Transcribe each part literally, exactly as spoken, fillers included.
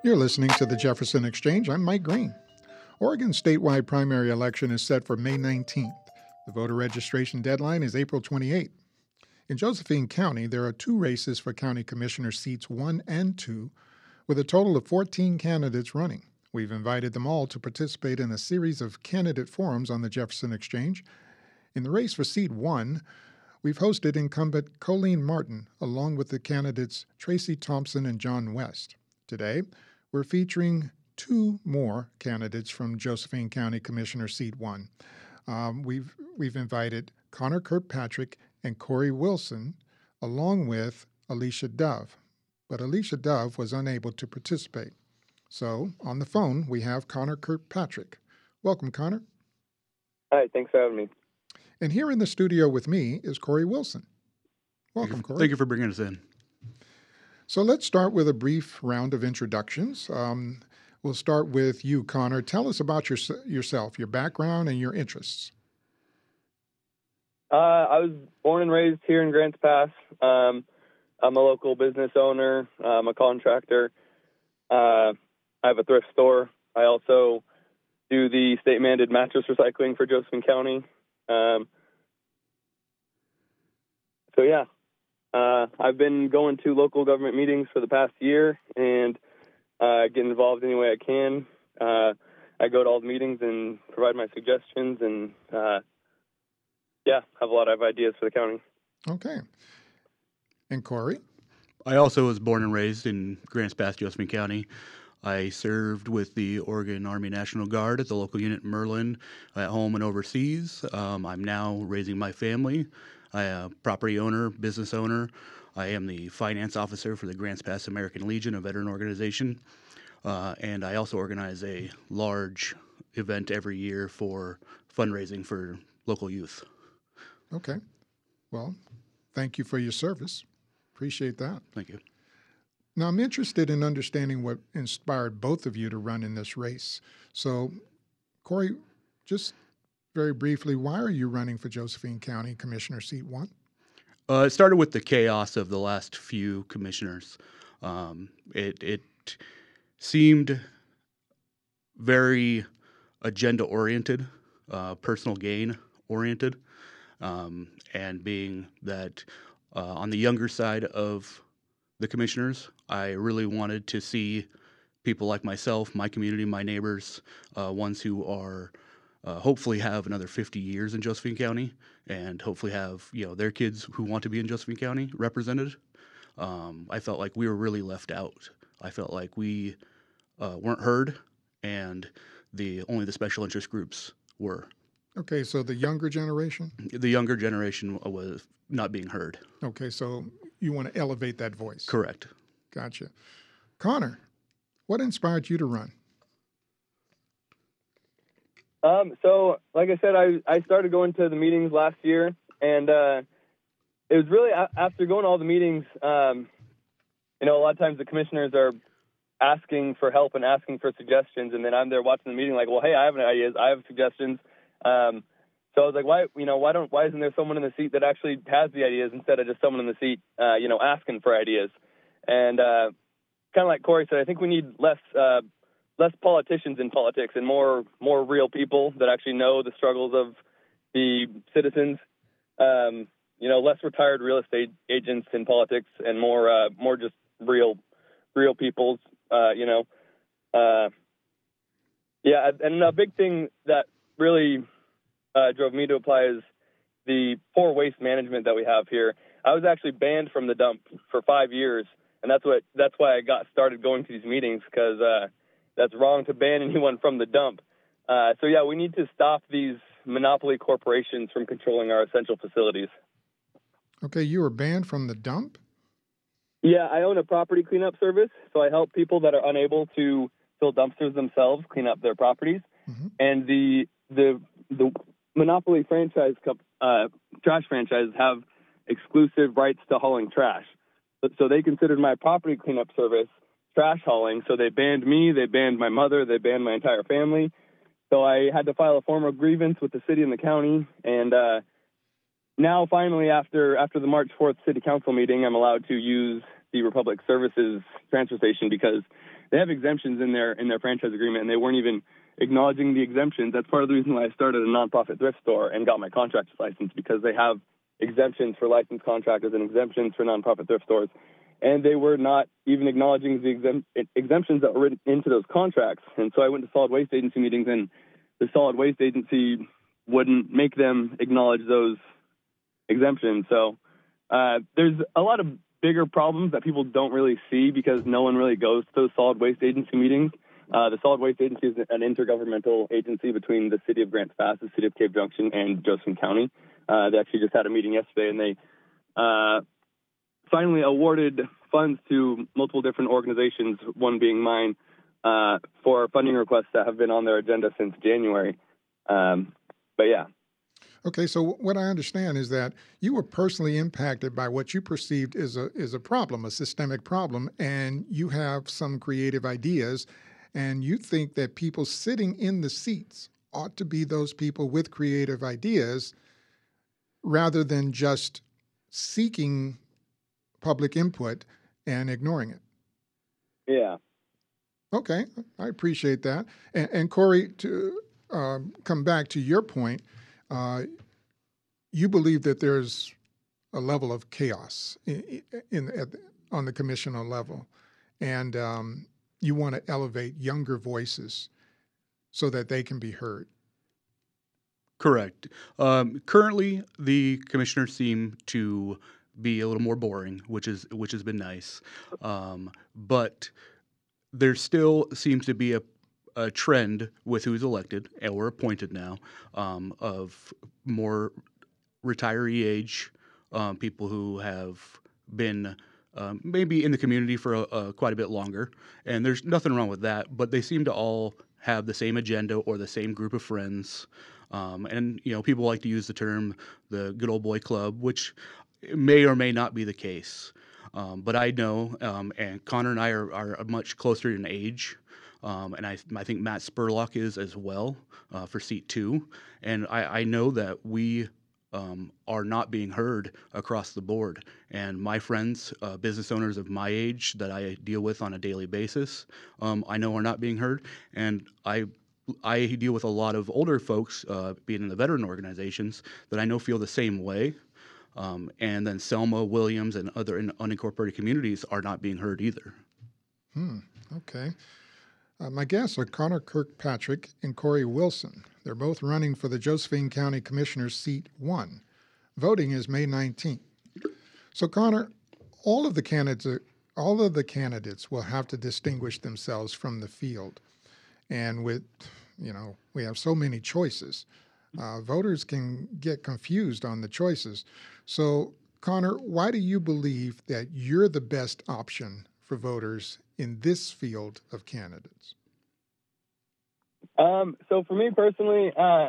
You're listening to the Jefferson Exchange. I'm Mike Green. Oregon's statewide primary election is set for May nineteenth. The voter registration deadline is April twenty-eighth. In Josephine County, there are two races for county commissioner seats one and two, with a total of fourteen candidates running. We've invited them all to participate in a series of candidate forums on the Jefferson Exchange. In the race for seat one, we've hosted incumbent Colleen Martin, along with the candidates Tracy Thompson and John West. Today, we're featuring two more candidates from Josephine County Commissioner Seat one. Um, we've we've invited Connor Kirkpatrick and Corey Wilson, along with Alicia Dove. But Alicia Dove was unable to participate. So, on the phone, we have Connor Kirkpatrick. Welcome, Connor. Hi, thanks for having me. And here in the studio with me is Corey Wilson. Welcome, Thank you, Corey. Thank you for bringing us in. So let's start with a brief round of introductions. Um, we'll start with you, Connor. Tell us about your, yourself, your background, and your interests. Uh, I was born and raised here in Grants Pass. Um, I'm a local business owner. I'm a contractor. Uh, I have a thrift store. I also do the state-mandated mattress recycling for Josephine County. Um, so, yeah. Uh, I've been going to local government meetings for the past year and uh, get involved any way I can. Uh, I go to all the meetings and provide my suggestions and, uh, yeah, have a lot of ideas for the county. Okay. And Corey? I also was born and raised in Grants Pass, Josephine County. I served with the Oregon Army National Guard at the local unit in Merlin, at home and overseas. Um, I'm now raising my family. I am a property owner, business owner. I am the finance officer for the Grants Pass American Legion, a veteran organization. Uh, and I also organize a large event every year for fundraising for local youth. Okay. Well, thank you for your service. Appreciate that. Thank you. Now, I'm interested in understanding what inspired both of you to run in this race. So, Corey, just very briefly, why are you running for Josephine County Commissioner Seat one? Uh, it started with the chaos of the last few commissioners. Um, it, it seemed very agenda-oriented, uh, personal gain-oriented, um, and being that uh, on the younger side of the commissioners, I really wanted to see people like myself, my community, my neighbors, uh, ones who are Uh, hopefully have another fifty years in Josephine County, and hopefully have, you know, their kids who want to be in Josephine County represented. Um, I felt like we were really left out. I felt like we uh, weren't heard, and the only the special interest groups were. Okay, so the younger generation? The younger generation was not being heard. Okay, so you want to elevate that voice. Correct. Gotcha. Connor, what inspired you to run? Um, so, like I said, I, I started going to the meetings last year, and uh, it was really a- after going to all the meetings, um, you know, a lot of times the commissioners are asking for help and asking for suggestions, and then I'm there watching the meeting like, well, hey, I have ideas, I have suggestions. Um, so I was like, why, you know, why don't, why isn't there someone in the seat that actually has the ideas instead of just someone in the seat, uh, you know, asking for ideas? And uh, kind of like Corey said, I think we need less uh, less politicians in politics and more more real people that actually know the struggles of the citizens. Um, you know, less retired real estate agents in politics and more uh, more just real real people. Uh, you know, uh, yeah, and a big thing that really uh, drove me to apply is the poor waste management that we have here. I was actually banned from the dump for five years, and that's what that's why I got started going to these meetings, because uh, that's wrong to ban anyone from the dump. Uh, so, yeah, we need to stop these monopoly corporations from controlling our essential facilities. Okay, you were banned from the dump? Yeah, I own a property cleanup service, so I help people that are unable to fill dumpsters themselves clean up their properties. Mm-hmm. And the the the monopoly franchise uh, trash franchises have exclusive rights to hauling trash. So they considered my property cleanup service trash hauling, so they banned me, they banned my mother, they banned my entire family. So I had to file a formal grievance with the city and the county, and uh, now finally, after after the March fourth city council meeting, I'm allowed to use the Republic Services transfer station because they have exemptions in their in their franchise agreement, and they weren't even acknowledging the exemptions. That's part of the reason why I started a nonprofit thrift store and got my contractor's license, because they have exemptions for licensed contractors and exemptions for nonprofit thrift stores. And they were not even acknowledging the exempt, exemptions that were written into those contracts. And so I went to solid waste agency meetings, and the solid waste agency wouldn't make them acknowledge those exemptions. So uh, there's a lot of bigger problems that people don't really see because no one really goes to those solid waste agency meetings. Uh, the solid waste agency is an intergovernmental agency between the city of Grants Pass, the city of Cave Junction, and Josephine County. Uh, they actually just had a meeting yesterday, and they uh, finally awarded funds to multiple different organizations, one being mine, uh, for funding requests that have been on their agenda since January. Um, but yeah. Okay, so what I understand is that you were personally impacted by what you perceived as a is a problem, a systemic problem, and you have some creative ideas, and you think that people sitting in the seats ought to be those people with creative ideas rather than just seeking public input and ignoring it. Yeah. Okay, I appreciate that. And, and Corey, to um, come back to your point, uh, you believe that there's a level of chaos in, in at, on the commissioner level, and um, you want to elevate younger voices so that they can be heard. Correct. Um, currently, the commissioners seem to be a little more boring, which is which has been nice. Um, but there still seems to be a, a trend with who's elected or appointed now um, of more retiree age um, people who have been um, maybe in the community for a, a, quite a bit longer, and there's nothing wrong with that. But they seem to all have the same agenda or the same group of friends. Um, and, you know, people like to use the term the good old boy club, which may or may not be the case. Um, but I know, um, and Connor and I are, are much closer in age, um, and I, I think Matt Spurlock is as well uh, for seat two. And I, I know that we um, are not being heard across the board. And my friends, uh, business owners of my age that I deal with on a daily basis, um, I know are not being heard. And I I deal with a lot of older folks, uh, being in the veteran organizations, that I know feel the same way. Um, and then Selma, Williams, and other in unincorporated communities are not being heard either. Hmm. Okay. Uh, my guests are Connor Kirkpatrick and Corey Wilson. They're both running for the Josephine County Commissioner's Seat one. Voting is May nineteenth. So, Connor, all of the candidates, all of the candidates will have to distinguish themselves from the field. And with, you know, we have so many choices. Uh, voters can get confused on the choices. So, Connor, why do you believe that you're the best option for voters in this field of candidates? Um, so for me personally, uh,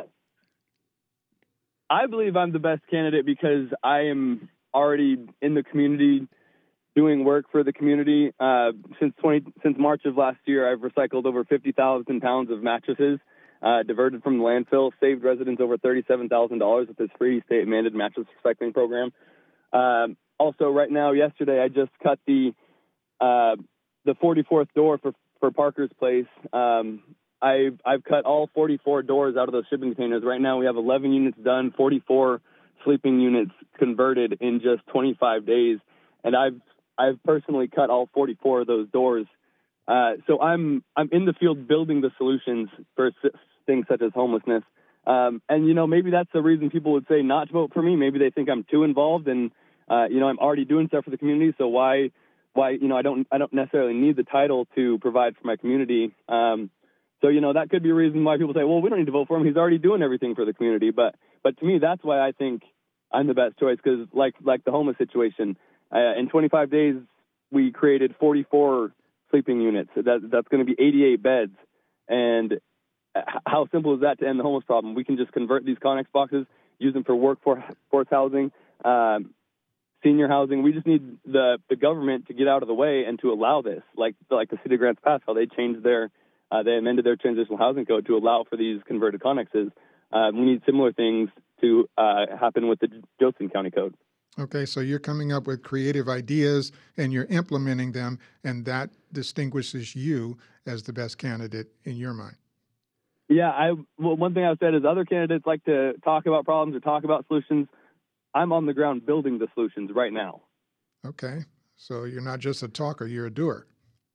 I believe I'm the best candidate because I am already in the community doing work for the community. Uh, since twenty since March of last year, I've recycled over fifty thousand pounds of mattresses, uh, diverted from the landfill, saved residents over thirty-seven thousand dollars with this free state-mandated mattress recycling program. Um, also, right now, yesterday, I just cut the uh, the forty-fourth door for, for Parker's Place. Um, I've, I've cut all forty-four doors out of those shipping containers. Right now, we have eleven units done, forty-four sleeping units converted in just twenty-five days. And I've I've personally cut all forty-four of those doors. Uh, so I'm I'm in the field building the solutions for things such as homelessness. Um, and, you know, maybe that's the reason people would say not to vote for me. Maybe they think I'm too involved and, uh, you know, I'm already doing stuff for the community. So why, why, you know, I don't I don't necessarily need the title to provide for my community. Um, so, you know, that could be a reason why people say, well, we don't need to vote for him. He's already doing everything for the community. But but to me, that's why I think I'm the best choice, because like like the homeless situation, Uh, in twenty-five days, we created forty-four sleeping units. That, that's going to be eighty-eight beds. And how simple is that to end the homeless problem? We can just convert these Connex boxes, use them for workforce housing, um, senior housing. We just need the, the government to get out of the way and to allow this, like like the city of Grants Pass, how they changed their, uh, they amended their transitional housing code to allow for these converted Connexes. Uh, we need similar things to uh, happen with the Josephine County Code. Okay, so you're coming up with creative ideas and you're implementing them, and that distinguishes you as the best candidate in your mind. Yeah, I well, one thing I've said is other candidates like to talk about problems or talk about solutions. I'm on the ground building the solutions right now. Okay, so you're not just a talker, you're a doer.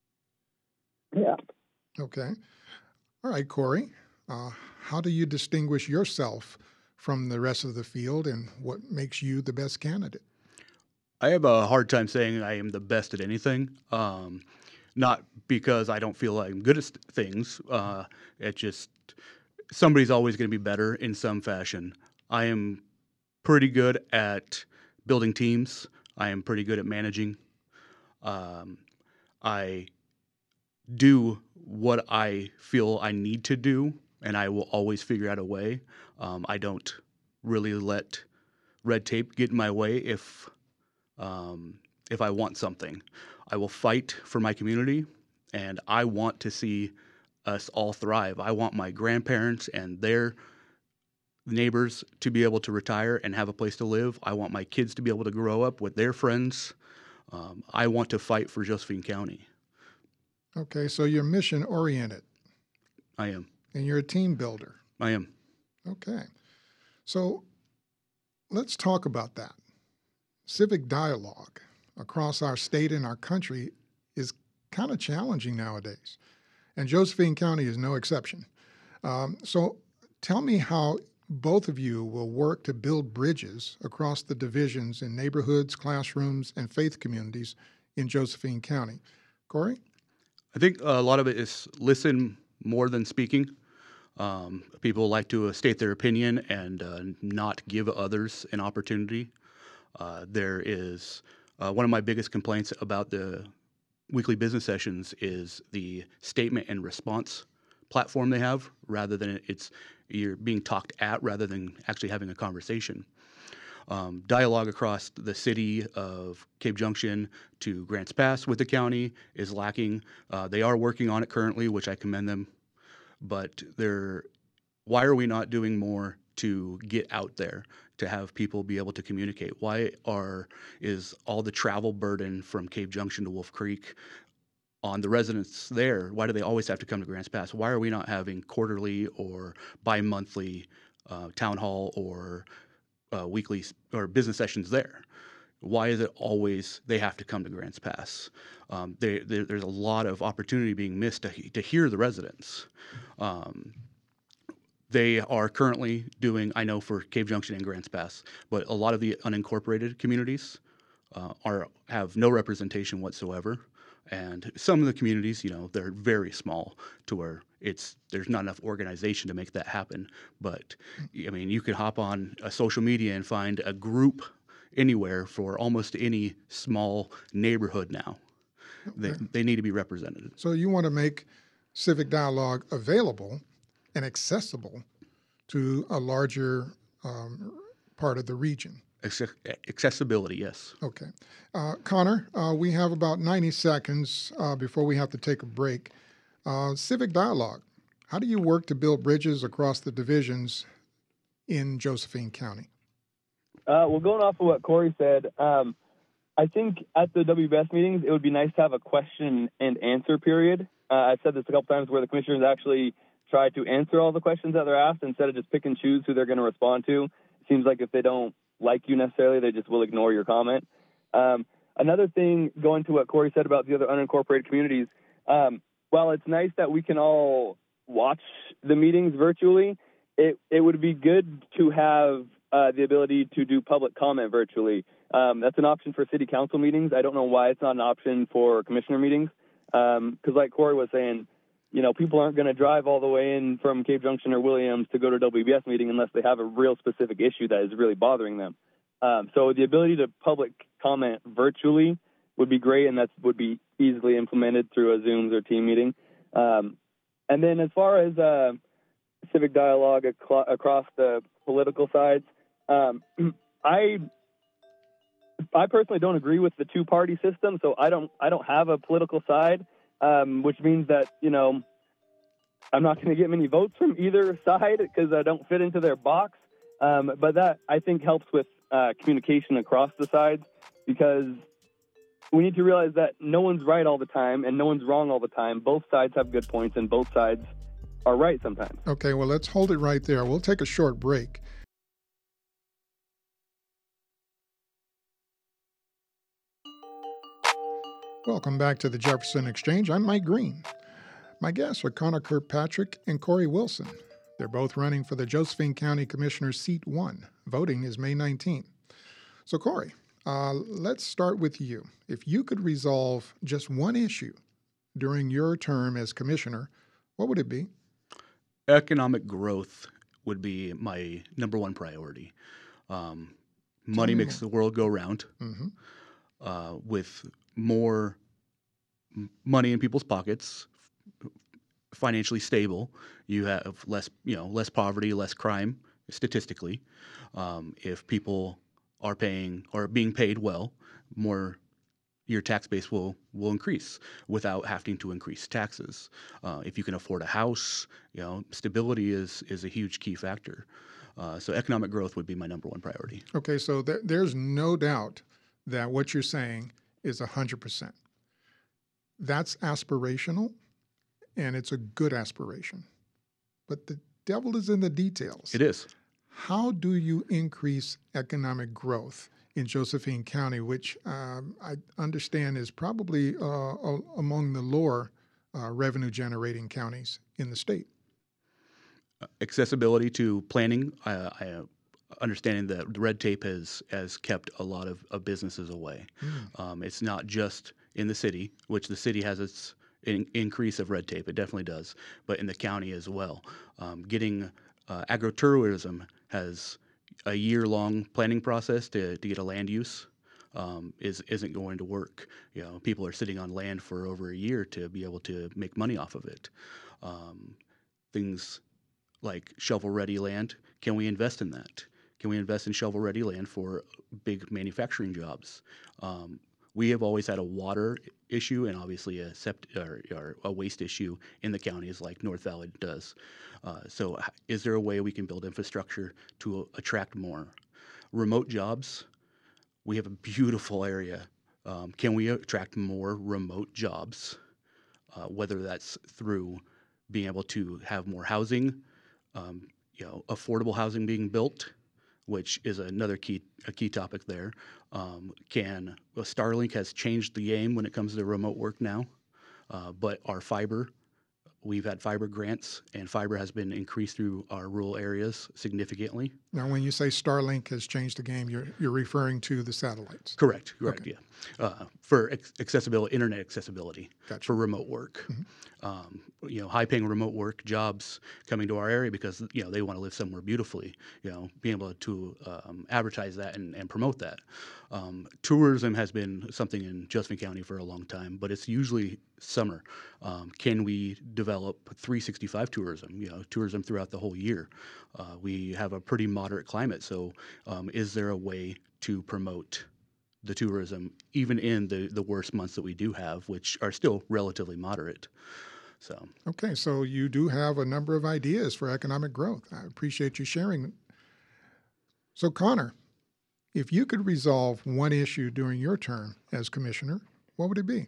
Yeah. Okay. All right, Corey, uh, how do you distinguish yourself from the rest of the field, and what makes you the best candidate? I have a hard time saying I am the best at anything. Um, not because I don't feel I'm good at st- things. Uh, it just somebody's always going to be better in some fashion. I am pretty good at building teams. I am pretty good at managing. Um, I do what I feel I need to do, and I will always figure out a way. Um, I don't really let red tape get in my way if um, if I want something. I will fight for my community, and I want to see us all thrive. I want my grandparents and their neighbors to be able to retire and have a place to live. I want my kids to be able to grow up with their friends. Um, I want to fight for Josephine County. Okay, so you're mission oriented I am. and you're a team builder. I am. Okay, so let's talk about that. Civic dialogue across our state and our country is kind of challenging nowadays, and Josephine County is no exception. Um, so tell me how both of you will work to build bridges across the divisions in neighborhoods, classrooms, and faith communities in Josephine County. Corey? I think a lot of it is listen more than speaking. Um, people like to uh, state their opinion and uh, not give others an opportunity. Uh, there is uh, one of my biggest complaints about the weekly business sessions is the statement and response platform they have, rather than it's you're being talked at rather than actually having a conversation. Um, dialogue across the city of Cave Junction to Grants Pass with the county is lacking. Uh, they are working on it currently, which I commend them. But they're, why are we not doing more to get out there to have people be able to communicate? Why are is all the travel burden from Cave Junction to Wolf Creek on the residents there? Why do they always have to come to Grants Pass? Why are we not having quarterly or bi-monthly uh, town hall or uh, weekly or business sessions there? Why is it always they have to come to Grants Pass? Um, they, they, there's a lot of opportunity being missed to, to hear the residents. Um, they are currently doing, I know for Cave Junction and Grants Pass, but a lot of the unincorporated communities uh, are have no representation whatsoever. And some of the communities, you know, they're very small to where it's there's not enough organization to make that happen. But I mean, you can hop on a social media and find a group anywhere for almost any small neighborhood now. They Okay. they need to be represented. So you want to make civic dialogue available and accessible to a larger um, part of the region. Acce- accessibility, yes. Okay. Uh, Connor, uh, we have about ninety seconds uh, before we have to take a break. Uh, civic dialogue. How do you work to build bridges across the divisions in Josephine County? Uh, well, going off of what Corey said, um, I think at the W B S meetings, it would be nice to have a question and answer period. Uh, I've said this a couple times where the commissioners actually try to answer all the questions that they're asked instead of just pick and choose who they're going to respond to. It seems like if they don't like you necessarily, they just will ignore your comment. Um, another thing, going to what Corey said about the other unincorporated communities, um, while it's nice that we can all watch the meetings virtually, it, it would be good to have uh, the ability to do public comment virtually. Um, that's an option for city council meetings. I don't know why it's not an option for commissioner meetings, because um, like Corey was saying, you know, people aren't going to drive all the way in from Cave Junction or Williams to go to a W B S meeting unless they have a real specific issue that is really bothering them. Um, so the ability to public comment virtually would be great, and that would be easily implemented through a Zooms or team meeting. Um, and then as far as uh, civic dialogue ac- across the political sides, um, I I personally don't agree with the two-party system, so I don't I don't have a political side. Um, which means that, you know, I'm not going to get many votes from either side because I don't fit into their box. Um, but that, I think, helps with uh, communication across the sides, because we need to realize that no one's right all the time and no one's wrong all the time. Both sides have good points and both sides are right sometimes. Okay, well, let's hold it right there. We'll take a short break. Welcome back to the Jefferson Exchange. I'm Mike Green. My guests are Connor Kirkpatrick and Corey Wilson. They're both running for the Josephine County Commissioner Seat one. Voting is May nineteenth. So, Corey, uh, let's start with you. If you could resolve just one issue during your term as commissioner, what would it be? Economic growth would be my number one priority. Um, money makes the world go round. Mm-hmm. Uh, with more money in people's pockets, financially stable, you have less, you know, less poverty, less crime statistically. Um, if people are paying or being paid well, more your tax base will will increase without having to increase taxes. Uh, if you can afford a house, you know, stability is is a huge key factor. Uh, so economic growth would be my number one priority. Okay, so th- there's no doubt that what you're saying is one hundred percent. That's aspirational, and it's a good aspiration. But the devil is in the details. It is. How do you increase economic growth in Josephine County, which um, I understand is probably uh, among the lower uh, revenue-generating counties in the state? Uh, accessibility to planning. I, I uh, understanding that red tape has has kept a lot of, of businesses away. Mm. Um, it's not just in the city, which the city has its in, increase of red tape. It definitely does, but in the county as well. Um, getting uh, agritourism has a year-long planning process to, to get a land use um, is isn't going to work. You know, people are sitting on land for over a year to be able to make money off of it. Um, things like shovel-ready land. Can we invest in that? Can we invest in shovel-ready land for big manufacturing jobs? Um, we have always had a water issue and obviously a sept- or, or a waste issue in the counties like North Valley does. Uh, so is there a way we can build infrastructure to attract more? Remote jobs, we have a beautiful area. Um, can we attract more remote jobs, uh, whether that's through being able to have more housing, um, you know, affordable housing being built, which is another key a key topic there. Um, can well, Starlink has changed the game when it comes to remote work now, uh, but our fiber, we've had fiber grants, and fiber has been increased through our rural areas significantly. Now, when you say Starlink has changed the game, you're you're referring to the satellites. Correct. Correct. Okay. Yeah. Uh, for ex- accessibility, internet accessibility, Gotcha. For remote work. Mm-hmm. Um, you know, high-paying remote work jobs coming to our area because you know they want to live somewhere beautifully. You know, being able to um, advertise that and, and promote that. Um, tourism has been something in Josephine County for a long time, but it's usually summer. Um, can we develop three sixty-five tourism? You know, tourism throughout the whole year. Uh, we have a pretty moderate climate, so um, is there a way to promote the tourism even in the, the worst months that we do have, which are still relatively moderate? So okay, so you do have a number of ideas for economic growth. I appreciate you sharing. So Connor, if you could resolve one issue during your term as commissioner, what would it be?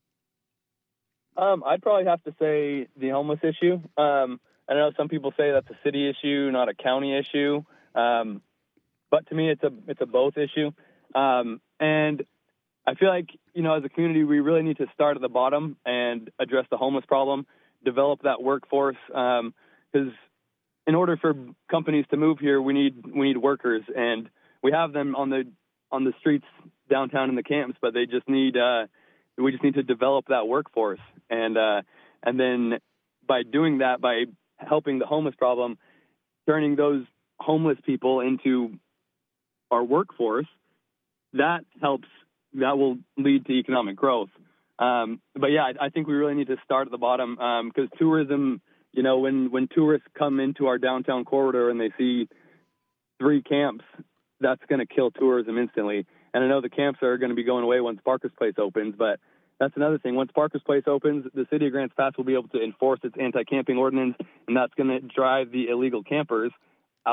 Um, I'd probably have to say the homeless issue. Um, I know some people say that's a city issue, not a county issue, um, but to me, it's a it's a both issue. Um, and I feel like, you know, as a community, we really need to start at the bottom and address the homeless problem, develop that workforce. Um, because in order for companies to move here, we need we need workers, and we have them on the on the streets downtown in the camps, but they just need uh, we just need to develop that workforce, and uh, and then by doing that, by helping the homeless problem, turning those homeless people into our workforce, that helps. That will lead to economic growth. Um, but yeah, I, I think we really need to start at the bottom because um, tourism, you know, when, when tourists come into our downtown corridor and they see three camps, that's going to kill tourism instantly. And I know the camps are going to be going away once Barker's Place opens, but that's another thing. Once Barker's Place opens, the city of Grants Pass will be able to enforce its anti-camping ordinance, and that's going to drive the illegal campers out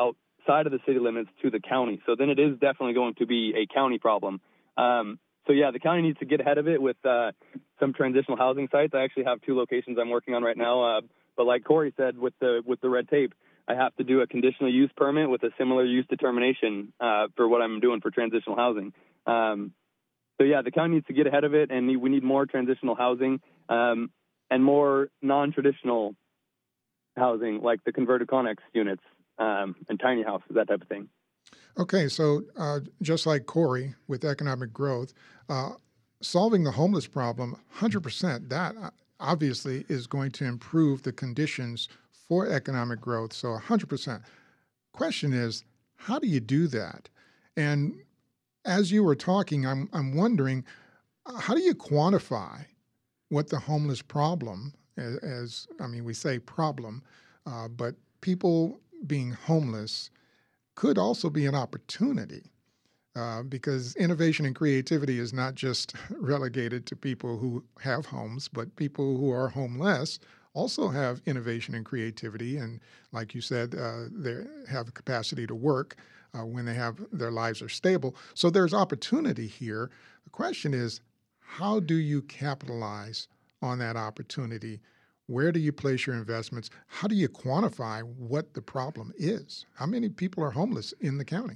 outside of the city limits to the county. So then it is definitely going to be a county problem. Um, so yeah, the county needs to get ahead of it with uh, some transitional housing sites. I actually have two locations I'm working on right now. Uh, but like Corey said, with the with the red tape, I have to do a conditional use permit with a similar use determination uh, for what I'm doing for transitional housing. Um, so yeah, the county needs to get ahead of it, and we need more transitional housing um, and more non-traditional housing, like the converted Connex units um, and tiny houses, that type of thing. Okay, so uh, just like Corey with economic growth, uh, solving the homeless problem, one hundred percent, that uh, obviously is going to improve the conditions for economic growth, so one hundred percent. Question is, how do you do that? And as you were talking, I'm, I'm wondering, uh, how do you quantify what the homeless problem, as, as I mean, we say problem, uh, but people being homeless could also be an opportunity uh, because innovation and creativity is not just relegated to people who have homes, but people who are homeless also have innovation and creativity. And like you said, uh, they have the capacity to work uh, when they have their lives are stable. So there's opportunity here. The question is, how do you capitalize on that opportunity? Where do you place your investments? How do you quantify what the problem is? How many people are homeless in the county?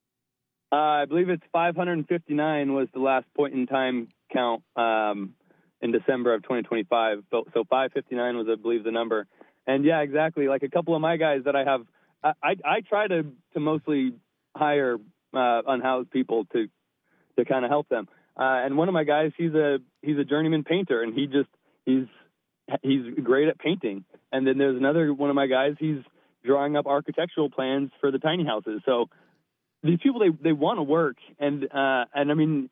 Uh, I believe it's five hundred fifty-nine was the last point in time count um, in December of twenty twenty-five. So, so five fifty-nine was, I believe, the number. And yeah, exactly. Like a couple of my guys that I have, I, I, I try to, to mostly hire uh, unhoused people to to kind of help them. Uh, and one of my guys, he's a he's a journeyman painter, and he just he's he's great at painting. And then there's another one of my guys, he's drawing up architectural plans for the tiny houses. So these people, they, they want to work. And, uh, and I mean,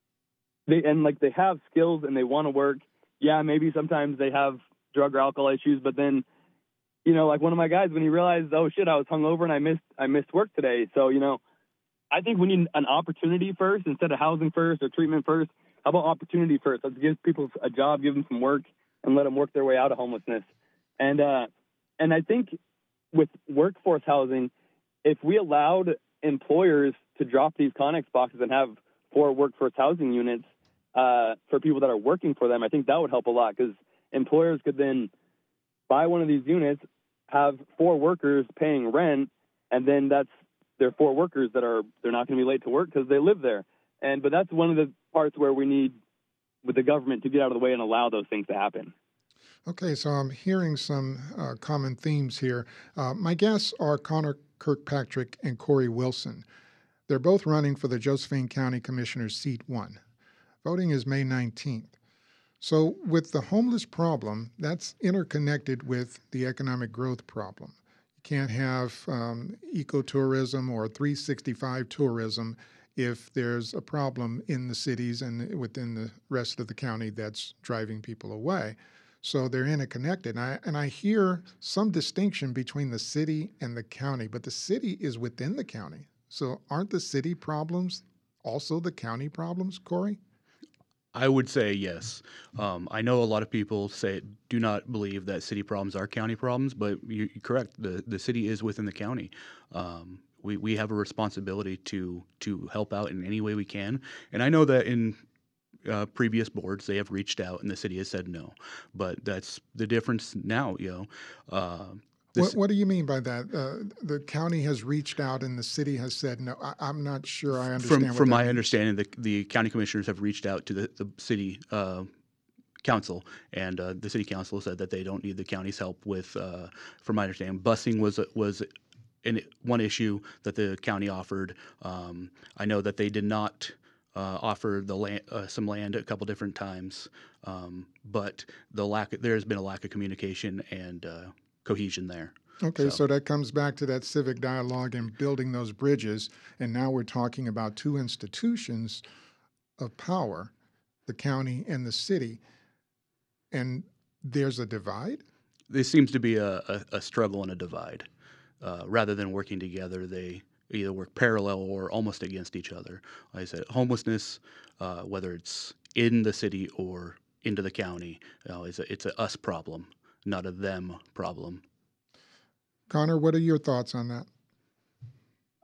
they, and like they have skills and they want to work. Yeah. Maybe sometimes they have drug or alcohol issues, but then, you know, like one of my guys, when he realized, oh shit, I was hungover and I missed, I missed work today. So, you know, I think we need an opportunity first instead of housing first or treatment first. How about opportunity first? Let's give people a job, give them some work, and let them work their way out of homelessness. And uh, and I think with workforce housing, if we allowed employers to drop these Connex boxes and have four workforce housing units uh, for people that are working for them, I think that would help a lot, because employers could then buy one of these units, have four workers paying rent, and then that's their four workers that are, they're not going to be late to work because they live there. And but that's one of the parts where we need with the government to get out of the way and allow those things to happen. Okay, so I'm hearing some uh, common themes here. Uh, my guests are Connor Kirkpatrick and Corey Wilson. They're both running for the Josephine County Commissioner's seat one. Voting is May nineteenth. So with the homeless problem, that's interconnected with the economic growth problem. You can't have um, ecotourism or three sixty-five tourism if there's a problem in the cities and within the rest of the county that's driving people away. So they're interconnected. And I, and I hear some distinction between the city and the county, but the city is within the county. So aren't the city problems also the county problems, Corey? I would say yes. Um, I know a lot of people say do not believe that city problems are county problems, but you're correct. The the city is within the county. Um, we we have a responsibility to to help out in any way we can. And I know that in uh, previous boards they have reached out and the city has said no, but that's the difference now. You know. Uh, What, what do you mean by that? Uh, the county has reached out and the city has said no. I, I'm not sure I understand. From what from that my means. understanding, the the county commissioners have reached out to the the city uh, council, and uh, the city council said that they don't need the county's help with. Uh, from my understanding, busing was was an, one issue that the county offered. Um, I know that they did not uh, offer the land, uh, some land a couple different times, um, but the lack there has been a lack of communication and uh, cohesion there. Okay, so. So. so that comes back to that civic dialogue and building those bridges. And now we're talking about two institutions of power, the county and the city. And there's a divide? There seems to be a, a, a struggle and a divide. Uh, rather than working together, they either work parallel or almost against each other. Like I said, homelessness, uh, whether it's in the city or into the county, you know, it's a, it's a us problem, not a them problem. Connor, what are your thoughts on that?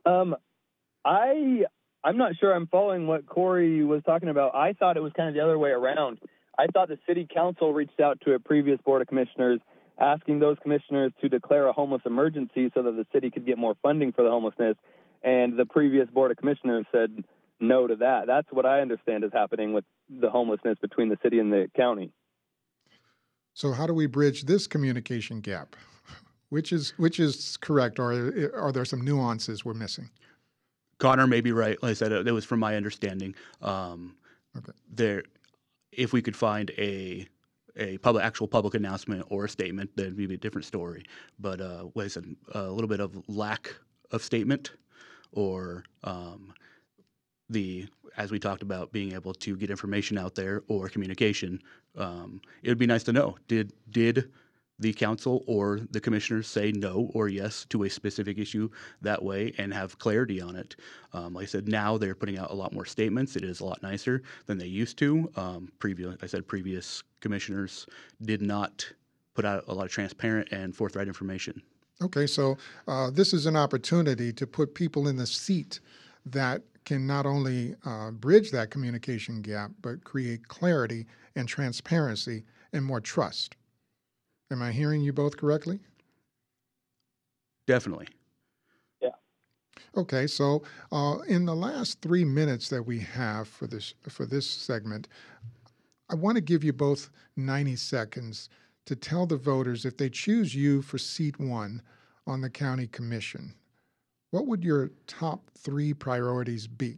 Um, I I'm not sure I'm following what Corey was talking about. I thought it was kind of the other way around. I thought the city council reached out to a previous board of commissioners, asking those commissioners to declare a homeless emergency so that the city could get more funding for the homelessness. And the previous board of commissioners said no to that. That's what I understand is happening with the homelessness between the city and the county. So how do we bridge this communication gap? Which is which is correct, or are there some nuances we're missing? Connor may be right. Like I said, it was from my understanding. Um, Okay. There, if we could find a a public, actual public announcement or a statement, that'd be a different story. But uh, like I said, a little bit of lack of statement, or um, the as we talked about, being able to get information out there or communication. Um, it would be nice to know, did did the council or the commissioners say no or yes to a specific issue that way and have clarity on it. Um, like I said, now they're putting out a lot more statements. It is a lot nicer than they used to. Um, previous, I said previous commissioners did not put out a lot of transparent and forthright information. Okay, so uh, this is an opportunity to put people in the seat that can not only uh, bridge that communication gap, but create clarity and transparency and more trust. Am I hearing you both correctly? Definitely. Yeah. Okay, so uh, in the last three minutes that we have for this for this segment, I want to give you both ninety seconds to tell the voters, if they choose you for seat one on the county commission, what would your top three priorities be?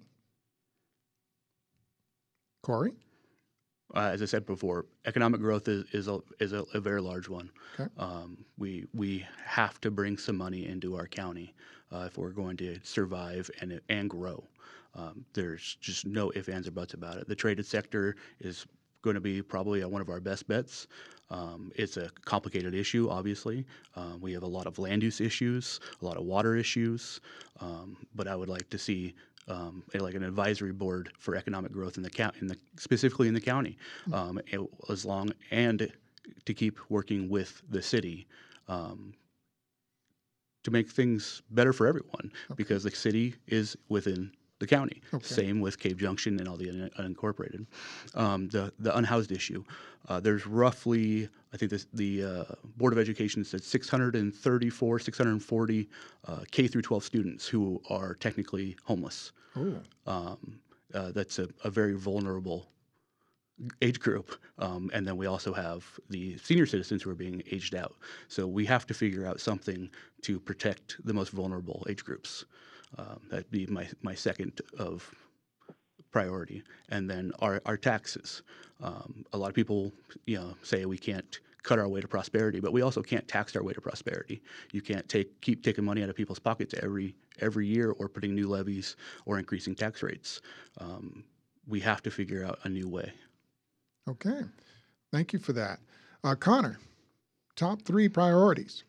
Corey? Uh, as I said before, economic growth is is a is a, a very large one. Okay. Um, we we have to bring some money into our county uh, if we're going to survive and and grow. Um, there's just no ifs, ands, or buts about it. The traded sector is going to be probably one of our best bets. Um, it's a complicated issue, obviously. Um, we have a lot of land use issues, a lot of water issues, um, but I would like to see um, a, like an advisory board for economic growth in the county, in the specifically in the county, um, it, as long and to keep working with the city um, to make things better for everyone, Okay. because the city is within the county. Okay. Same with Cave Junction and all the un- unincorporated. Um, the the unhoused issue. Uh, there's roughly, I think this, the uh, Board of Education said six hundred thirty-four, six hundred forty uh, K through twelve students who are technically homeless. Ooh. Um, uh, that's a, a very vulnerable age group. Um, and then we also have the senior citizens who are being aged out. So we have to figure out something to protect the most vulnerable age groups. Um, that'd be my, my second of priority. And then our, our taxes. Um, a lot of people, you know, say we can't cut our way to prosperity, but we also can't tax our way to prosperity. You can't take keep taking money out of people's pockets every every year, or putting new levies or increasing tax rates. Um, we have to figure out a new way. Okay. Thank you for that. Uh, Connor, top three priorities.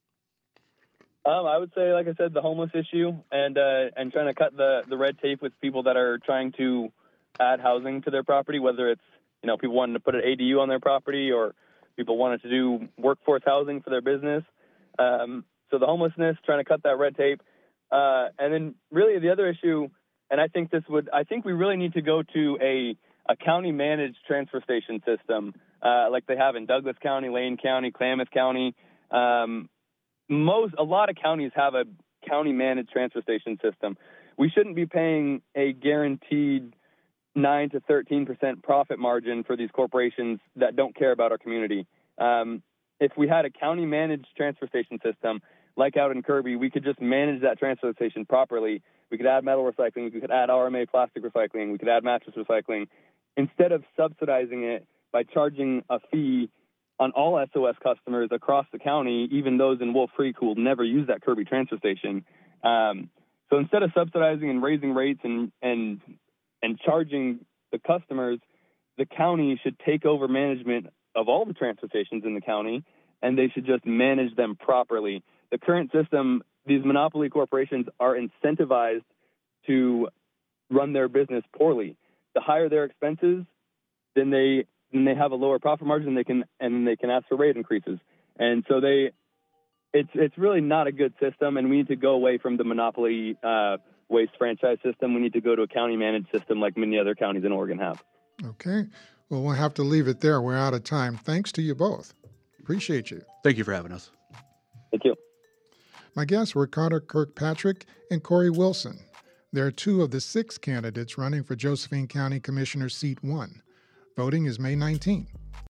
Um, I would say, like I said, the homeless issue and uh, and trying to cut the, the red tape with people that are trying to add housing to their property, whether it's, you know, people wanting to put an A D U on their property or people wanting to do workforce housing for their business. Um, so the homelessness, trying to cut that red tape. Uh, and then really the other issue, and I think this would, I think we really need to go to a, a county managed transfer station system uh, like they have in Douglas County, Lane County, Klamath County. Um, Most, a lot of counties have a county-managed transfer station system. We shouldn't be paying a guaranteed nine to thirteen percent profit margin for these corporations that don't care about our community. Um, if we had a county-managed transfer station system, like out in Kirby, we could just manage that transfer station properly. We could add metal recycling. We could add R M A plastic recycling. We could add mattress recycling. Instead of subsidizing it by charging a fee on all S O S customers across the county, even those in Wolf Creek who will never use that Kirby transfer station. Um, so instead of subsidizing and raising rates and, and, and charging the customers, the county should take over management of all the transfer stations in the county, and they should just manage them properly. The current system, these monopoly corporations are incentivized to run their business poorly. The higher their expenses, then they and they have a lower profit margin, they can and they can ask for rate increases. And so they, it's it's really not a good system, and we need to go away from the monopoly uh, waste franchise system. We need to go to a county-managed system like many other counties in Oregon have. Okay. Well, we'll have to leave it there. We're out of time. Thanks to you both. Appreciate you. Thank you for having us. Thank you. My guests were Carter Kirkpatrick and Corey Wilson. They're two of the six candidates running for Josephine County Commissioner Seat one. Voting is May nineteenth.